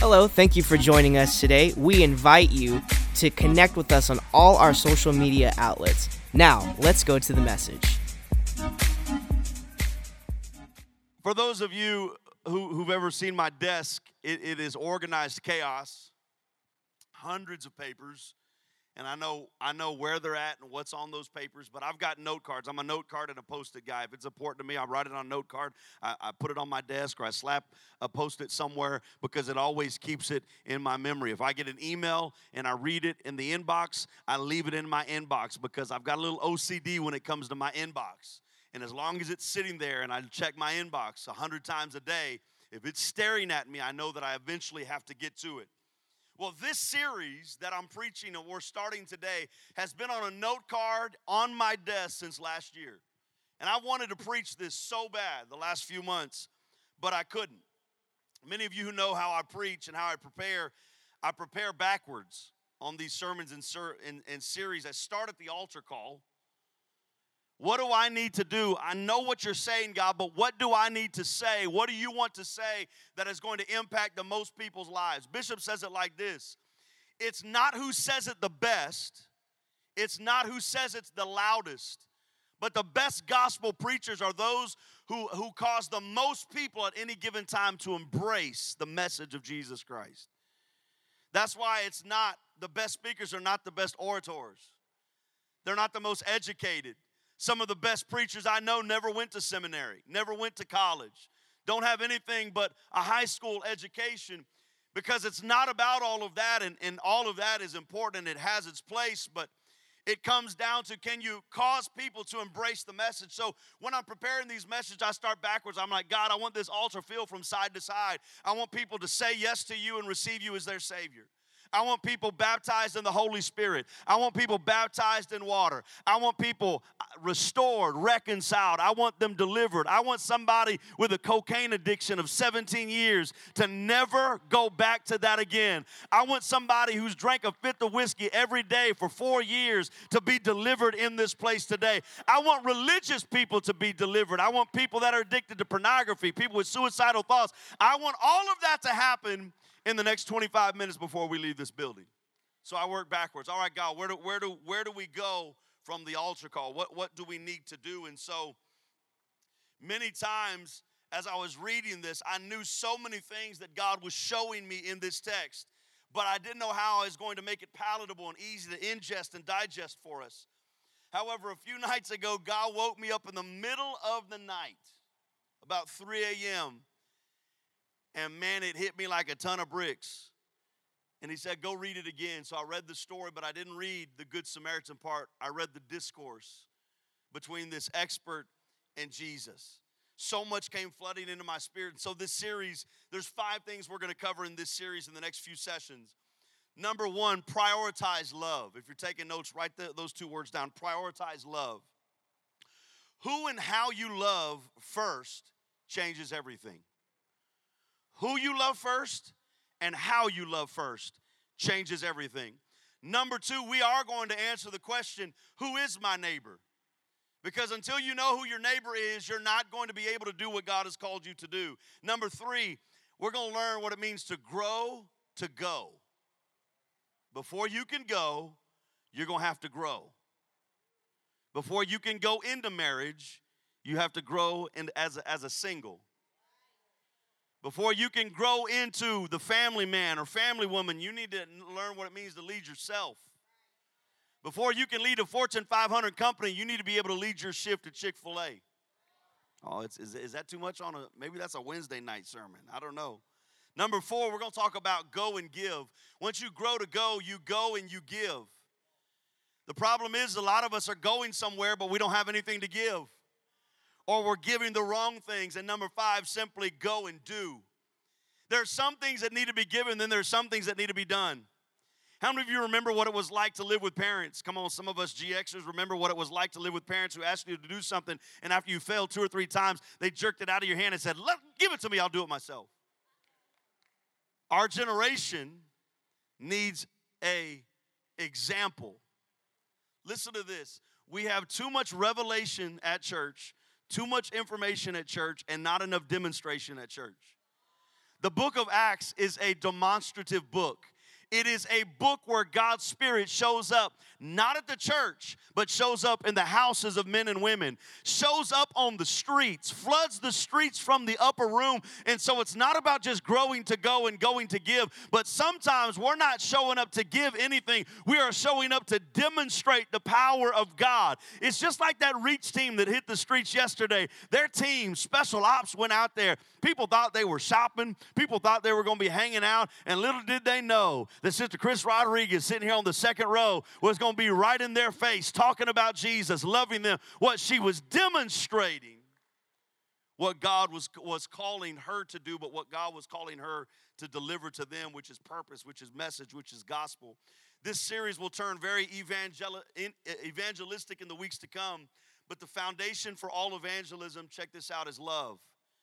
Hello, thank you for joining us today. We invite you to connect with us on all our social media outlets. Now, let's go to the message. For those of you who've ever seen my desk, it is organized chaos, hundreds of papers, and I know where they're at and what's on those papers, but I've got note cards. I'm a note card and a Post-it guy. If it's important to me, I write it on a note card. I put it on my desk or I slap a Post-it somewhere because it always keeps it in my memory. If I get an email and I read it in the inbox, I leave it in my inbox because I've got a little OCD when it comes to my inbox. And as long as it's sitting there and I check my inbox 100 times a day, if it's staring at me, I know that I eventually have to get to it. Well, this series that I'm preaching and we're starting today has been on a note card on my desk since last year. And I wanted to preach this so bad the last few months, but I couldn't. Many of you who know how I preach and how I prepare backwards on these sermons and series. I start at the altar call. What do I need to do? I know what you're saying, God, but what do I need to say? What do you want to say that is going to impact the most people's lives? Bishop says it like this. It's not who says it the best. It's not who says it's the loudest. But the best gospel preachers are those who cause the most people at any given time to embrace the message of Jesus Christ. That's why it's not, the best speakers are not the best orators. They're not the most educated. Some of the best preachers I know never went to seminary, never went to college, don't have anything but a high school education, because it's not about all of that, and all of that is important and it has its place, but it comes down to, can you cause people to embrace the message? So when I'm preparing these messages, I start backwards. I'm like, God, I want this altar filled from side to side. I want people to say yes to you and receive you as their Savior. I want people baptized in the Holy Spirit. I want people baptized in water. I want people restored, reconciled. I want them delivered. I want somebody with a cocaine addiction of 17 years to never go back to that again. I want somebody who's drank a fifth of whiskey every day for 4 years to be delivered in this place today. I want religious people to be delivered. I want people that are addicted to pornography, people with suicidal thoughts. I want all of that to happen in the next 25 minutes before we leave this building. So I work backwards. All right, God, where do we go from the altar call? What do we need to do? And so many times as I was reading this, I knew so many things that God was showing me in this text, but I didn't know how I was going to make it palatable and easy to ingest and digest for us. However, a few nights ago, God woke me up in the middle of the night, about 3 a.m., and man, it hit me like a ton of bricks. And he said, go read it again. So I read the story, but I didn't read the Good Samaritan part. I read the discourse between this expert and Jesus. So much came flooding into my spirit. And so this series, there's 5 things we're going to cover in this series in the next few sessions. Number 1, prioritize love. If you're taking notes, write those 2 words down. Prioritize love. Who and how you love first changes everything. Who you love first and how you love first changes everything. Number 2, we are going to answer the question, who is my neighbor? Because until you know who your neighbor is, you're not going to be able to do what God has called you to do. Number 3, we're going to learn what it means to grow to go. Before you can go, you're going to have to grow. Before you can go into marriage, you have to grow as a single. Before you can grow into the family man or family woman, you need to learn what it means to lead yourself. Before you can lead a Fortune 500 company, you need to be able to lead your shift at Chick-fil-A. Oh, is that too much maybe that's a Wednesday night sermon. I don't know. Number 4, we're going to talk about go and give. Once you grow to go, you go and you give. The problem is a lot of us are going somewhere, but we don't have anything to give. Or we're giving the wrong things. And number 5, simply go and do. There are some things that need to be given, then there's some things that need to be done. How many of you remember what it was like to live with parents? Come on, some of us GXers remember what it was like to live with parents who asked you to do something, and after you failed 2 or 3 times, they jerked it out of your hand and said, give it to me, I'll do it myself. Our generation needs an example. Listen to this. We have too much revelation at church, too much information at church, and not enough demonstration at church. The book of Acts is a demonstrative book. It is a book where God's Spirit shows up, not at the church, but shows up in the houses of men and women, shows up on the streets, floods the streets from the upper room. And so it's not about just growing to go and going to give, but sometimes we're not showing up to give anything. We are showing up to demonstrate the power of God. It's just like that Reach team that hit the streets yesterday. Their team, Special Ops, went out there. People thought they were shopping. People thought they were going to be hanging out. And little did they know that Sister Chris Rodriguez, sitting here on the second row, was going to be right in their face talking about Jesus, loving them. What she was demonstrating, what God was calling her to do, but what God was calling her to deliver to them, which is purpose, which is message, which is gospel. This series will turn very evangelistic in the weeks to come, but the foundation for all evangelism, check this out, is love.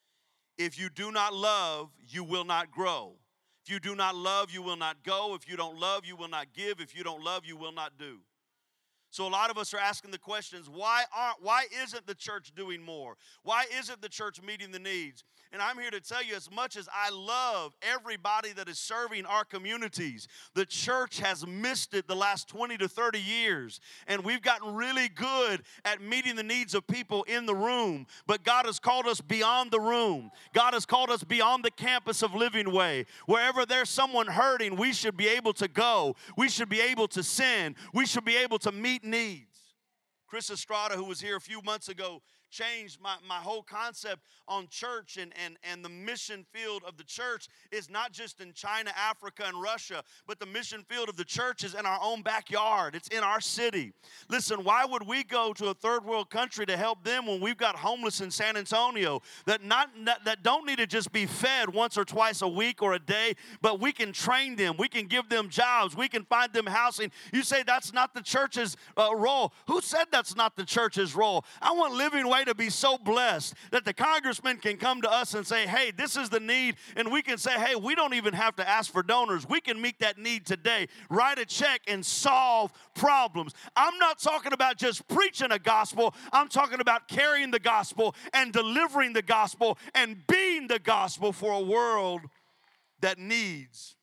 If you do not love, you will not grow. If you do not love, you will not go. If you don't love, you will not give. If you don't love, you will not do. So a lot of us are asking the questions, why isn't the church doing more? Why isn't the church meeting the needs? And I'm here to tell you, as much as I love everybody that is serving our communities, the church has missed it the last 20 to 30 years. And we've gotten really good at meeting the needs of people in the room. But God has called us beyond the room. God has called us beyond the campus of Living Way. Wherever there's someone hurting, we should be able to go. We should be able to send. We should be able to meet needs. Chris Estrada, who was here a few months ago, changed my whole concept on church and the mission field of the church is not just in China, Africa, and Russia, but the mission field of the church is in our own backyard. It's in our city. Listen, why would we go to a third world country to help them when we've got homeless in San Antonio that don't need to just be fed once or twice a week or a day, but we can train them. We can give them jobs. We can find them housing. You say that's not the church's role. Who said that's not the church's role? I want Living Way to be so blessed that the congressman can come to us and say, hey, this is the need, and we can say, hey, we don't even have to ask for donors. We can meet that need today, write a check, and solve problems. I'm not talking about just preaching a gospel. I'm talking about carrying the gospel and delivering the gospel and being the gospel for a world that needs.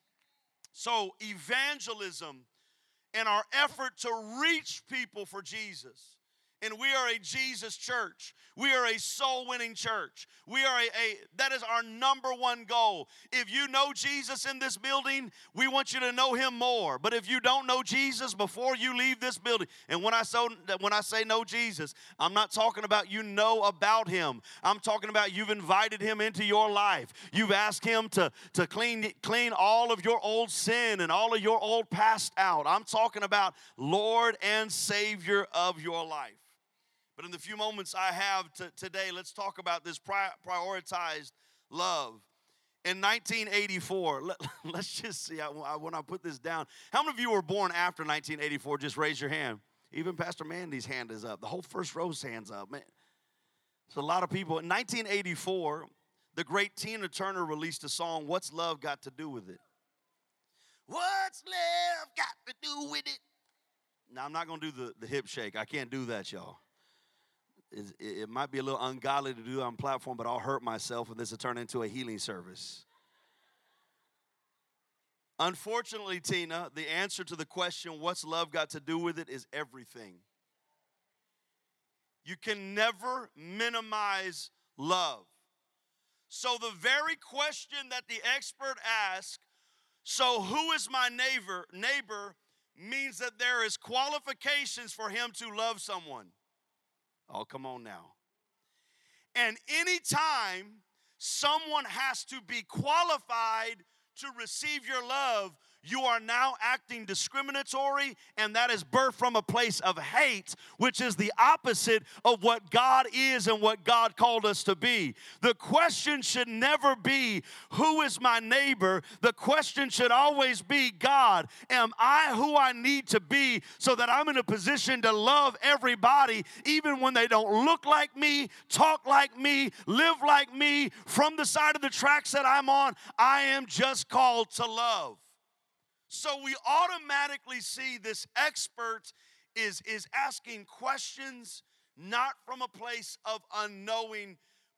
So evangelism and our effort to reach people for Jesus. And we are a Jesus church. We are a soul-winning church. We are that is our number one goal. If you know Jesus in this building, we want you to know him more. But if you don't know Jesus before you leave this building, and when I say know Jesus, I'm not talking about you know about him. I'm talking about you've invited him into your life. You've asked him to clean all of your old sin and all of your old past out. I'm talking about Lord and Savior of your life. But in the few moments I have today, let's talk about this prioritized love. In 1984, let's just see, when I put this down, how many of you were born after 1984? Just raise your hand. Even Pastor Mandy's hand is up. The whole first row's hand's up, man. So a lot of people. In 1984, the great Tina Turner released a song, What's Love Got to Do With It? What's love got to do with it? Now, I'm not going to do the hip shake. I can't do that, y'all. It might be a little ungodly to do on platform, but I'll hurt myself and this will turn into a healing service. Unfortunately, Tina, the answer to the question, what's love got to do with it, is everything. You can never minimize love. So the very question that the expert asked, so who is my neighbor means that there is qualifications for him to love someone. Oh, come on now. And anytime someone has to be qualified to receive your love, you are now acting discriminatory, and that is birthed from a place of hate, which is the opposite of what God is and what God called us to be. The question should never be, who is my neighbor? The question should always be, God, am I who I need to be so that I'm in a position to love everybody, even when they don't look like me, talk like me, live like me, from the side of the tracks that I'm on? I am just called to love. So we automatically see this expert is asking questions not from a place of unknowing,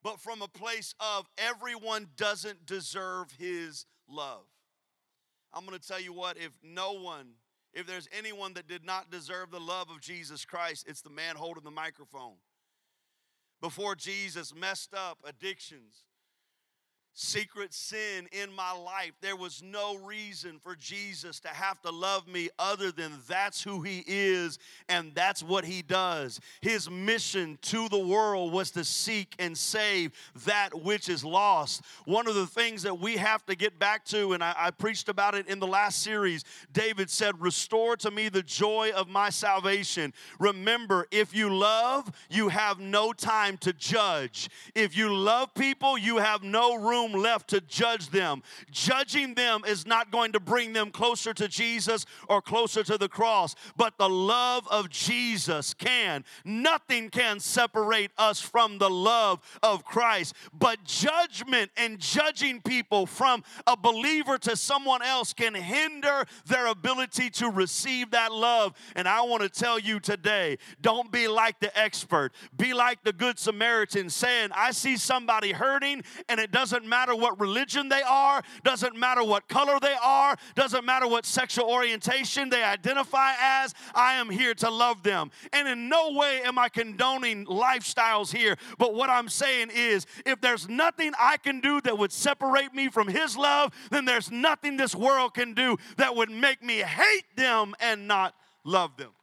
but from a place of everyone doesn't deserve his love. I'm going to tell you what, if there's anyone that did not deserve the love of Jesus Christ, it's the man holding the microphone. Before Jesus messed up addictions, secret sin in my life, there was no reason for Jesus to have to love me other than that's who he is and that's what he does. His mission to the world was to seek and save that which is lost. One of the things that we have to get back to, and I preached about it in the last series, David said, restore to me the joy of my salvation. Remember, if you love, you have no time to judge. If you love people, you have no room left to judge them. Judging them is not going to bring them closer to Jesus or closer to the cross, but the love of Jesus can. Nothing can separate us from the love of Christ, but judgment and judging people from a believer to someone else can hinder their ability to receive that love. And I want to tell you today, don't be like the expert. Be like the Good Samaritan saying, I see somebody hurting, and it doesn't matter what religion they are, doesn't matter what color they are, doesn't matter what sexual orientation they identify as, I am here to love them. And in no way am I condoning lifestyles here, but what I'm saying is, if there's nothing I can do that would separate me from his love, then there's nothing this world can do that would make me hate them and not love them.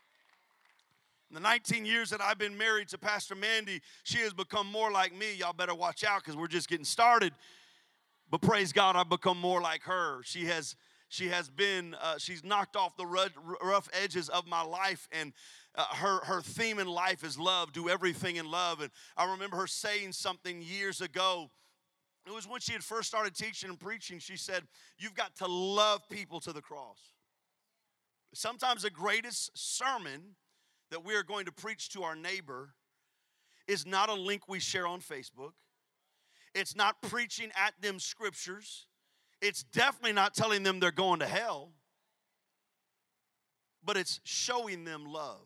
In the 19 years that I've been married to Pastor Mandy, she has become more like me. Y'all better watch out because we're just getting started. But praise God, I've become more like her. She's knocked off the rough edges of my life, and her theme in life is love. Do everything in love. And I remember her saying something years ago. It was when she had first started teaching and preaching. She said, you've got to love people to the cross. Sometimes the greatest sermon that we are going to preach to our neighbor is not a link we share on Facebook. It's not preaching at them scriptures. It's definitely not telling them they're going to hell. But it's showing them love.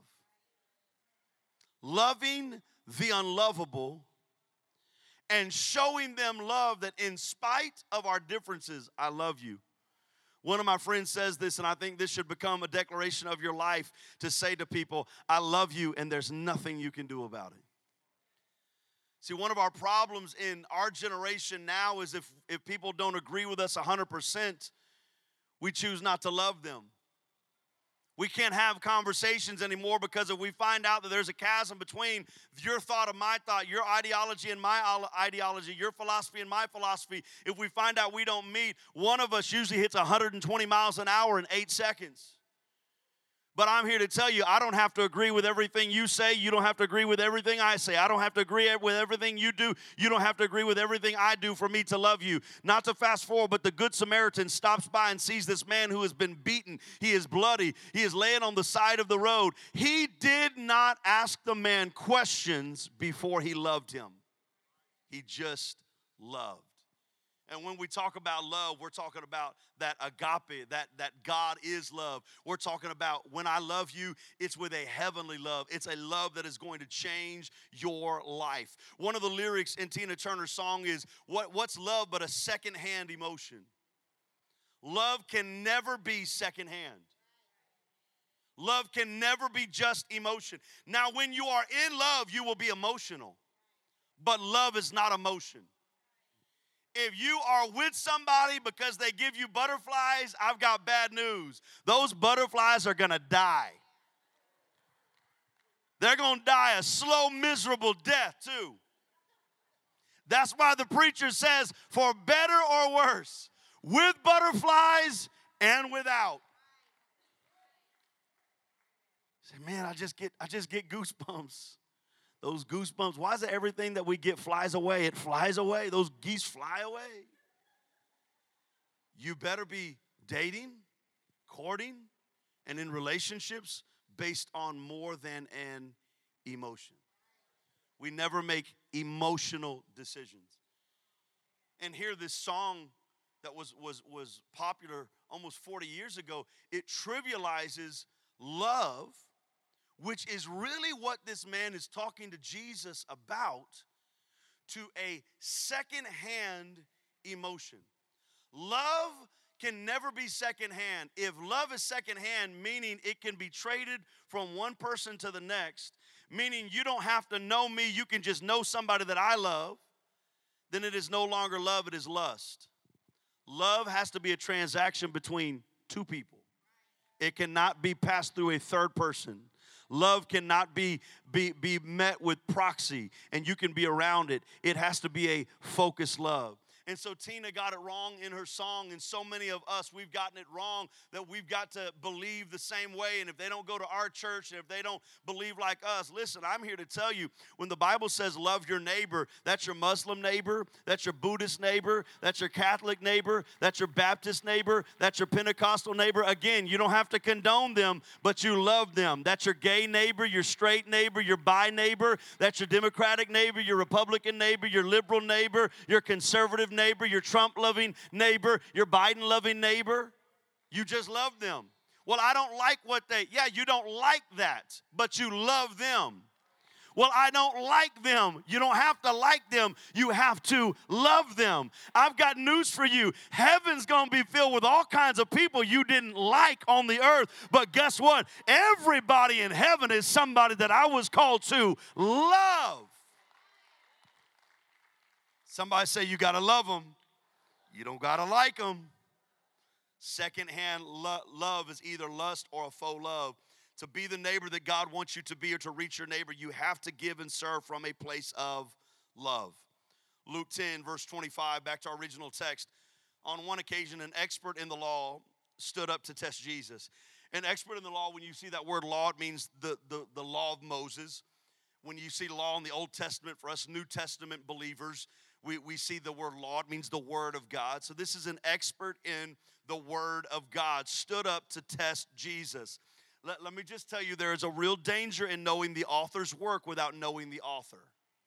Loving the unlovable and showing them love that in spite of our differences, I love you. One of my friends says this, and I think this should become a declaration of your life to say to people, I love you, and there's nothing you can do about it. See, one of our problems in our generation now is if people don't agree with us 100%, we choose not to love them. We can't have conversations anymore because if we find out that there's a chasm between your thought and my thought, your ideology and my ideology, your philosophy and my philosophy, if we find out we don't meet, one of us usually hits 120 miles an hour in 8 seconds. But I'm here to tell you, I don't have to agree with everything you say. You don't have to agree with everything I say. I don't have to agree with everything you do. You don't have to agree with everything I do for me to love you. Not to fast forward, but the Good Samaritan stops by and sees this man who has been beaten. He is bloody. He is laying on the side of the road. He did not ask the man questions before he loved him. He just loved. And when we talk about love, we're talking about that agape, that God is love. We're talking about when I love you, it's with a heavenly love. It's a love that is going to change your life. One of the lyrics in Tina Turner's song is, what's love but a secondhand emotion? Love can never be secondhand. Love can never be just emotion. Now, when you are in love, you will be emotional. But love is not emotion. If you are with somebody because they give you butterflies, I've got bad news. Those butterflies are going to die. They're going to die a slow, miserable death too. That's why the preacher says, for better or worse, with butterflies and without. Say, man, I just get goosebumps. Those goosebumps, why is it everything that we get flies away? It flies away. Those geese fly away. You better be dating, courting, and in relationships based on more than an emotion. We never make emotional decisions. And here this song that was popular almost 40 years ago, it trivializes love, which is really what this man is talking to Jesus about, to a secondhand emotion. Love can never be secondhand. If love is secondhand, meaning it can be traded from one person to the next, meaning you don't have to know me, you can just know somebody that I love, then it is no longer love, it is lust. Love has to be a transaction between two people. It cannot be passed through a third person. Love cannot be met with proxy, and you can be around it. It has to be a focused love. And so Tina got it wrong in her song, and so many of us, we've gotten it wrong that we've got to believe the same way. And if they don't go to our church, and if they don't believe like us, listen, I'm here to tell you, when the Bible says love your neighbor, that's your Muslim neighbor, that's your Buddhist neighbor, that's your Catholic neighbor, that's your Baptist neighbor, that's your Pentecostal neighbor. Again, you don't have to condone them, but you love them. That's your gay neighbor, your straight neighbor, your bi neighbor, that's your Democratic neighbor, your Republican neighbor, your liberal neighbor, your conservative neighbor, your Trump-loving neighbor, your Biden-loving neighbor. You just love them. Well, I don't like what yeah, you don't like that, but you love them. Well, I don't like them. You don't have to like them. You have to love them. I've got news for you. Heaven's going to be filled with all kinds of people you didn't like on the earth. But guess what? Everybody in heaven is somebody that I was called to love. Somebody say you got to love them. You don't got to like them. Secondhand love is either lust or a faux love. To be the neighbor that God wants you to be or to reach your neighbor, you have to give and serve from a place of love. Luke 10, verse 25, back to our original text. On one occasion, an expert in the law stood up to test Jesus. An expert in the law, when you see that word law, it means the law of Moses. When you see law in the Old Testament, for us New Testament believers, we see the word law. It means the word of God. So this is an expert in the word of God, stood up to test Jesus. Let me just tell you, there is a real danger in knowing the author's work without knowing the author.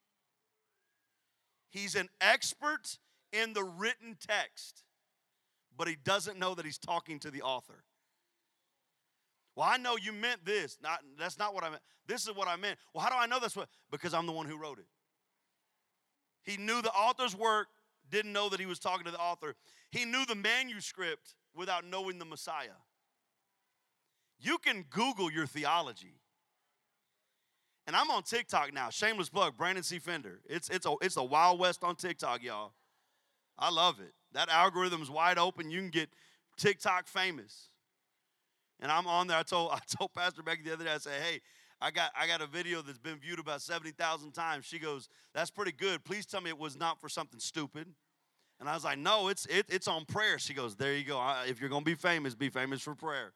He's an expert in the written text, but he doesn't know that he's talking to the author. Well, I know you meant this. That's not what I meant. This is what I meant. Well, how do I know that's what? Because I'm the one who wrote it. He knew the author's work, didn't know that he was talking to the author. He knew the manuscript without knowing the Messiah. You can Google your theology. And I'm on TikTok now. Shameless plug, Brandon C. Fender. It's a Wild West on TikTok, y'all. I love it. That algorithm's wide open. You can get TikTok famous. And I'm on there. I told Pastor Becky the other day, I said, hey, I got a video that's been viewed about 70,000 times. She goes, that's pretty good. Please tell me it was not for something stupid. And I was like, no, it's on prayer. She goes, there you go. If you're going to be famous for prayer.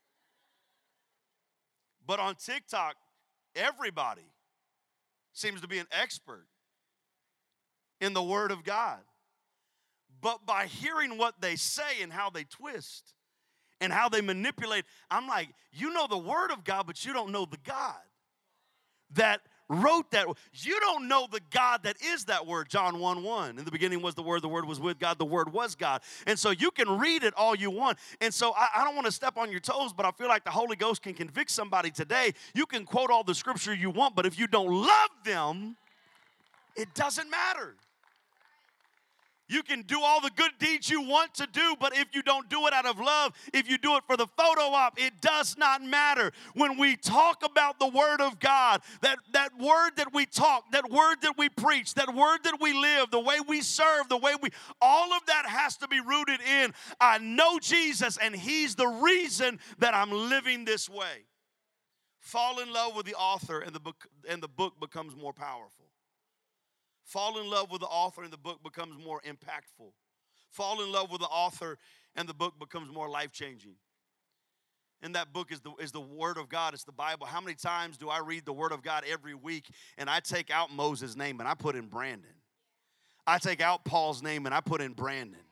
But on TikTok, everybody seems to be an expert in the Word of God. But by hearing what they say and how they twist and how they manipulate, I'm like, you know the Word of God, but you don't know the God that wrote that. You don't know the God that is that Word. John 1:1. In the beginning was the Word was with God, the Word was God. And so you can read it all you want. And so I don't want to step on your toes, but I feel like the Holy Ghost can convict somebody today. You can quote all the scripture you want, but if you don't love them, it doesn't matter. You can do all the good deeds you want to do, but if you don't do it out of love, if you do it for the photo op, it does not matter. When we talk about the Word of God, that word that we talk, that word that we preach, that word that we live, the way we serve, all of that has to be rooted in, I know Jesus, and He's the reason that I'm living this way. Fall in love with the author, and the book becomes more powerful. Fall in love with the author and the book becomes more impactful. Fall in love with the author and the book becomes more life-changing. And that book is the Word of God. It's the Bible. How many times do I read the Word of God every week and I take out Moses' name and I put in Brandon? I take out Paul's name and I put in Brandon.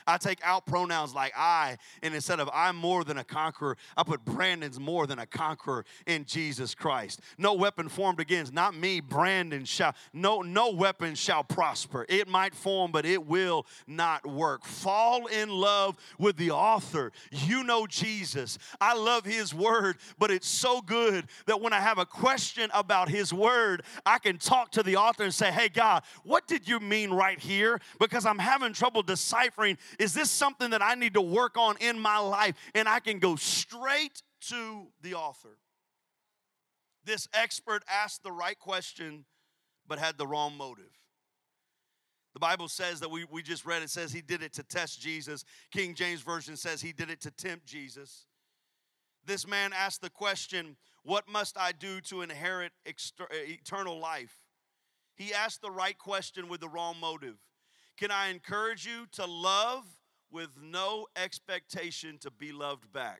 I take out pronouns like I, and instead of I'm more than a conqueror, I put Brandon's more than a conqueror in Jesus Christ. No weapon formed against, not me, Brandon, no weapon shall prosper. It might form, but it will not work. Fall in love with the author. You know Jesus. I love his word, but it's so good that when I have a question about his word, I can talk to the author and say, hey, God, what did you mean right here? Because I'm having trouble deciphering, is this something that I need to work on in my life? And I can go straight to the author. This expert asked the right question, but had the wrong motive. The Bible says that we just read, it says he did it to test Jesus. King James Version says he did it to tempt Jesus. This man asked the question, what must I do to inherit eternal life? He asked the right question with the wrong motive. Can I encourage you to love with no expectation to be loved back?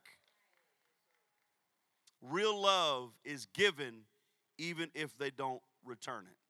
Real love is given even if they don't return it.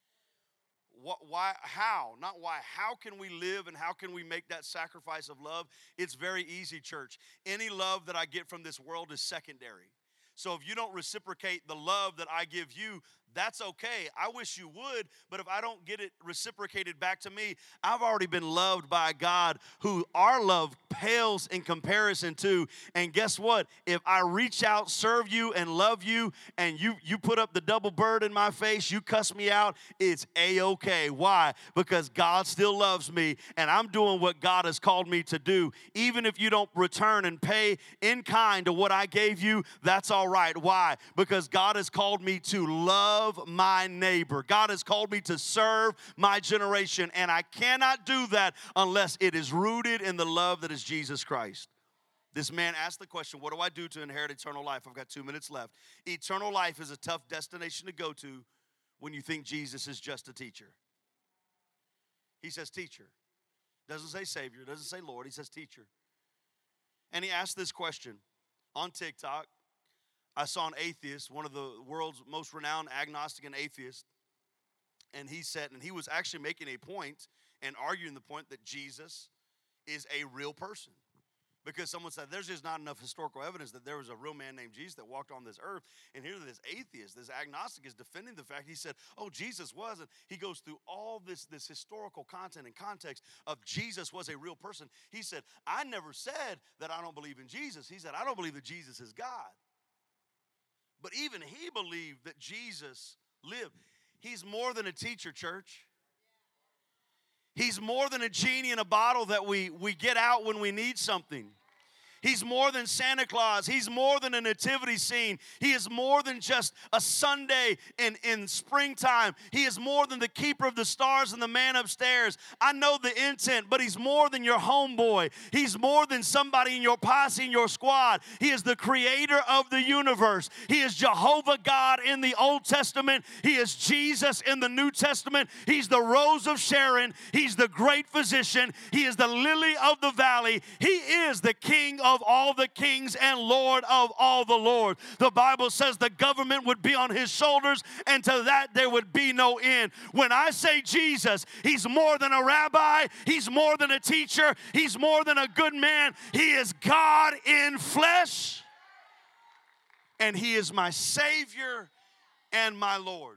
Why? How? Not why. How can we live and how can we make that sacrifice of love? It's very easy, church. Any love that I get from this world is secondary. So if you don't reciprocate the love that I give you, that's okay. I wish you would, but if I don't get it reciprocated back to me, I've already been loved by a God who our love pales in comparison to. And guess what? If I reach out, serve you, and love you, and you put up the double bird in my face, you cuss me out, it's A-okay. Why? Because God still loves me, and I'm doing what God has called me to do. Even if you don't return and pay in kind to what I gave you, that's all right. Why? Because God has called me to love my neighbor. God has called me to serve my generation, and I cannot do that unless it is rooted in the love that is Jesus Christ. This man asked the question, what do I do to inherit eternal life? I've got 2 minutes left. Eternal life is a tough destination to go to when you think Jesus is just a teacher. He says teacher. Doesn't say Savior, doesn't say Lord, he says teacher. And he asked this question on TikTok. I saw an atheist, one of the world's most renowned agnostic and atheist, and he said, and he was actually making a point and arguing the point that Jesus is a real person. Because someone said, there's just not enough historical evidence that there was a real man named Jesus that walked on this earth. And here this atheist, this agnostic is defending the fact. He said, oh, Jesus wasn't. He goes through all this historical content and context of Jesus was a real person. He said, I never said that I don't believe in Jesus. He said, I don't believe that Jesus is God. But even he believed that Jesus lived. He's more than a teacher, church. He's more than a genie in a bottle that we get out when we need something. He's more than Santa Claus. He's more than a nativity scene. He is more than just a Sunday in springtime. He is more than the keeper of the stars and the man upstairs. I know the intent, but he's more than your homeboy. He's more than somebody in your posse, in your squad. He is the creator of the universe. He is Jehovah God in the Old Testament. He is Jesus in the New Testament. He's the Rose of Sharon. He's the great physician. He is the lily of the valley. He is the King of all the kings and Lord of all the Lord. The Bible says the government would be on his shoulders, and to that there would be no end. When I say Jesus, he's more than a rabbi, he's more than a teacher, he's more than a good man. He is God in flesh, and he is my Savior and my Lord.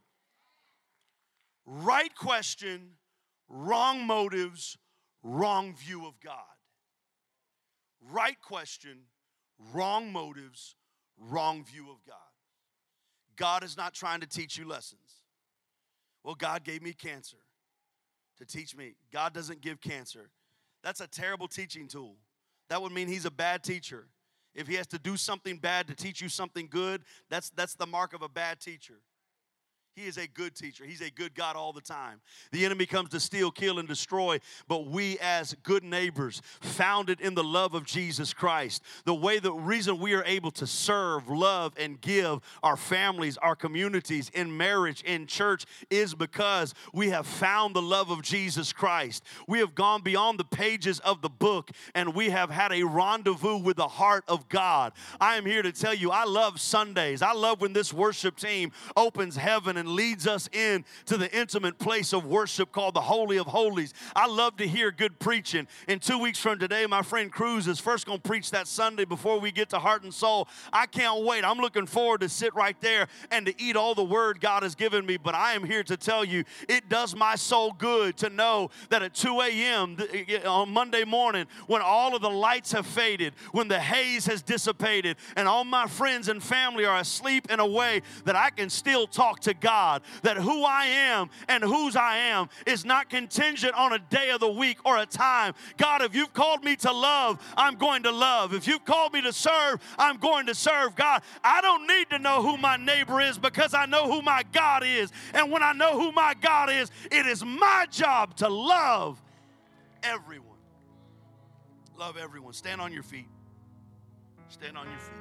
Right question, wrong motives, wrong view of God. Right question, wrong motives, wrong view of God. God is not trying to teach you lessons. Well, God gave me cancer to teach me. God doesn't give cancer. That's a terrible teaching tool. That would mean he's a bad teacher. If he has to do something bad to teach you something good, that's the mark of a bad teacher. He is a good teacher. He's a good God all the time. The enemy comes to steal, kill, and destroy, but we as good neighbors, founded in the love of Jesus Christ, the reason we are able to serve, love, and give our families, our communities, in marriage, in church, is because we have found the love of Jesus Christ. We have gone beyond the pages of the book, and we have had a rendezvous with the heart of God. I am here to tell you, I love Sundays. I love when this worship team opens heaven and and leads us in to the intimate place of worship called the Holy of Holies. I love to hear good preaching. In 2 weeks from today, my friend Cruz is first going to preach that Sunday before we get to Heart and Soul. I can't wait. I'm looking forward to sit right there and to eat all the word God has given me. But I am here to tell you, it does my soul good to know that at 2 a.m. on Monday morning, when all of the lights have faded, when the haze has dissipated, and all my friends and family are asleep in a way, that I can still talk to God, that who I am and whose I am is not contingent on a day of the week or a time. God, if you've called me to love, I'm going to love. If you've called me to serve, I'm going to serve. God, I don't need to know who my neighbor is because I know who my God is. And when I know who my God is, it is my job to love everyone. Love everyone. Stand on your feet. Stand on your feet.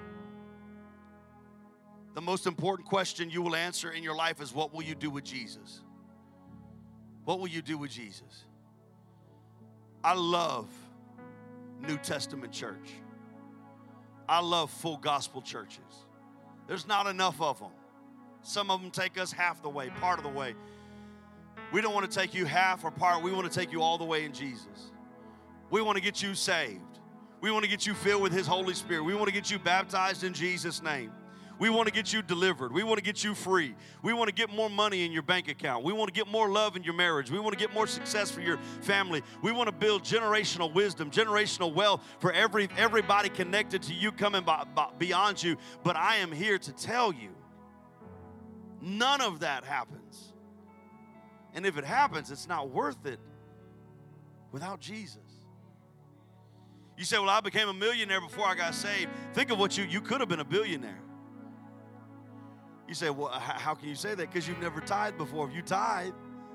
The most important question you will answer in your life is, what will you do with Jesus? What will you do with Jesus? I love New Testament church. I love full gospel churches. There's not enough of them. Some of them take us half the way, part of the way. We don't want to take you half or part. We want to take you all the way in Jesus. We want to get you saved. We want to get you filled with His Holy Spirit. We want to get you baptized in Jesus' name. We want to get you delivered. We want to get you free. We want to get more money in your bank account. We want to get more love in your marriage. We want to get more success for your family. We want to build generational wisdom, generational wealth for everybody connected to you coming beyond you. But I am here to tell you, none of that happens. And if it happens, it's not worth it without Jesus. You say, well, I became a millionaire before I got saved. Think of what you could have been a billionaire. You say, well, how can you say that? Because you've never tithed before. If you tithe.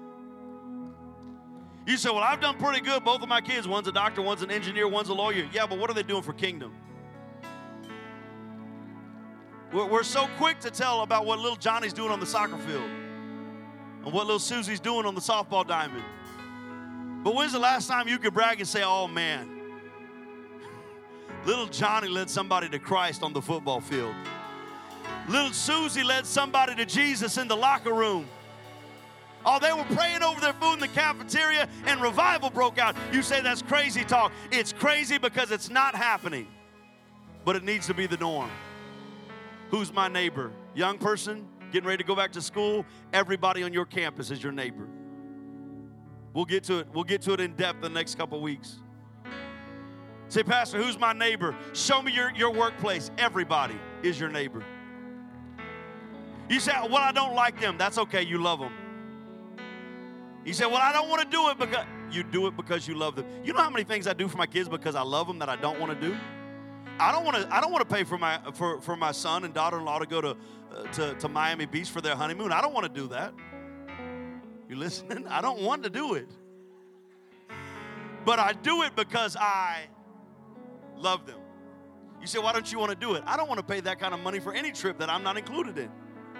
You say, well, I've done pretty good. Both of my kids, one's a doctor, one's an engineer, one's a lawyer. Yeah, but what are they doing for kingdom? We're so quick to tell about what little Johnny's doing on the soccer field and what little Susie's doing on the softball diamond. But when's the last time you could brag and say, oh, man, little Johnny led somebody to Christ on the football field. Little Susie led somebody to Jesus in the locker room. Oh, they were praying over their food in the cafeteria and revival broke out. You say that's crazy talk. It's crazy because it's not happening. But it needs to be the norm. Who's my neighbor? Young person getting ready to go back to school. Everybody on your campus is your neighbor. We'll get to it. We'll get to it in depth the next couple weeks. Say, Pastor, who's my neighbor? Show me your workplace. Everybody is your neighbor. You say, well, I don't like them. That's okay. You love them. You say, well, I don't want to do it because you do it because you love them. You know how many things I do for my kids because I love them that I don't want to do? I don't want to pay for my son and daughter-in-law to go to Miami Beach for their honeymoon. I don't want to do that. You listening? I don't want to do it. But I do it because I love them. You say, why don't you want to do it? I don't want to pay that kind of money for any trip that I'm not included in.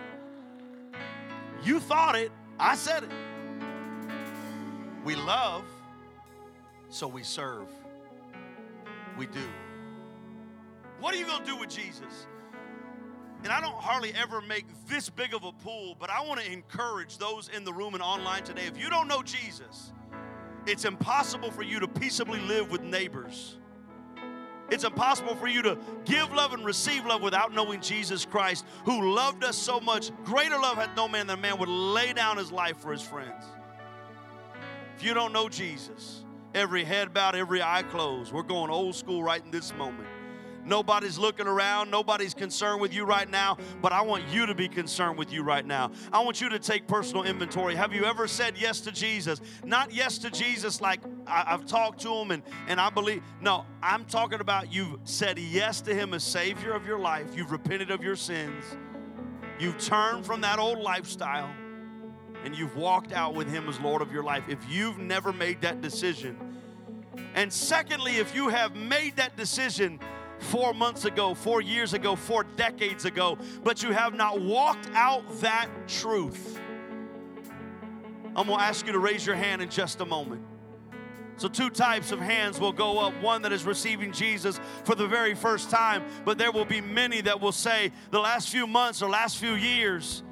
You thought it. I said it. We love, so we serve. We do. What are you going to do with Jesus? And I don't hardly ever make this big of a pool, but I want to encourage those in the room and online today. If you don't know Jesus, it's impossible for you to peaceably live with neighbors. It's impossible for you to give love and receive love without knowing Jesus Christ, who loved us so much. Greater love hath no man than a man would lay down his life for his friends. If you don't know Jesus, every head bowed, every eye closed. We're going old school right in this moment. Nobody's looking around. Nobody's concerned with you right now, but I want you to be concerned with you right now. I want you to take personal inventory. Have you ever said yes to Jesus? Not yes to Jesus like I've talked to him and I believe. No, I'm talking about you've said yes to him as Savior of your life. You've repented of your sins. You've turned from that old lifestyle and you've walked out with him as Lord of your life. If you've never made that decision, and secondly, if you have made that decision 4 months ago, 4 years ago, 4 decades ago, but you have not walked out that truth, I'm going to ask you to raise your hand in just a moment. So 2 types of hands will go up. One that is receiving Jesus for the very first time, but there will be many that will say, the last few months or last few years,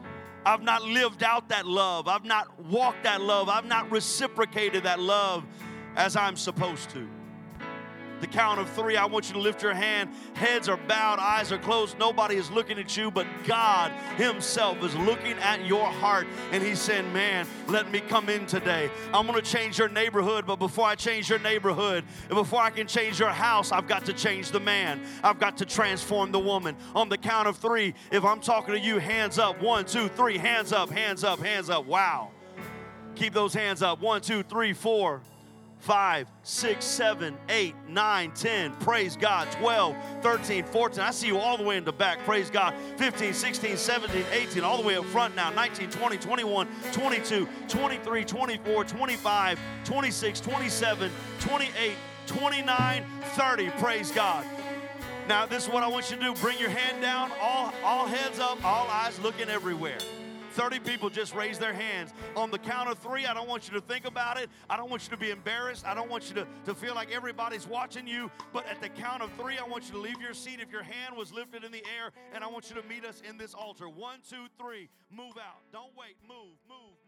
I've not lived out that love. I've not walked that love. I've not reciprocated that love as I'm supposed to. The count of 3, I want you to lift your hand. Heads are bowed, eyes are closed. Nobody is looking at you, but God himself is looking at your heart. And he's saying, man, let me come in today. I'm going to change your neighborhood, but before I change your neighborhood, and before I can change your house, I've got to change the man. I've got to transform the woman. On the count of 3, if I'm talking to you, hands up. 1, 2, 3, hands up, hands up, hands up. Wow. Keep those hands up. 1, 2, 3, 4. 5, 6, 7, 8, 9, 10. Praise God. 12, 13, 14. I see you all the way in the back. Praise God. 15, 16, 17, 18. All the way up front now. 19, 20, 21, 22, 23, 24, 25, 26, 27, 28, 29, 30. Praise God. Now, this is what I want you to do. Bring your hand down. All heads up. All eyes looking everywhere. 30 people just raised their hands. On the count of 3, I don't want you to think about it. I don't want you to be embarrassed. I don't want you to feel like everybody's watching you. But at the count of 3, I want you to leave your seat if your hand was lifted in the air, and I want you to meet us in this altar. 1, 2, 3. Move out. Don't wait. Move, move.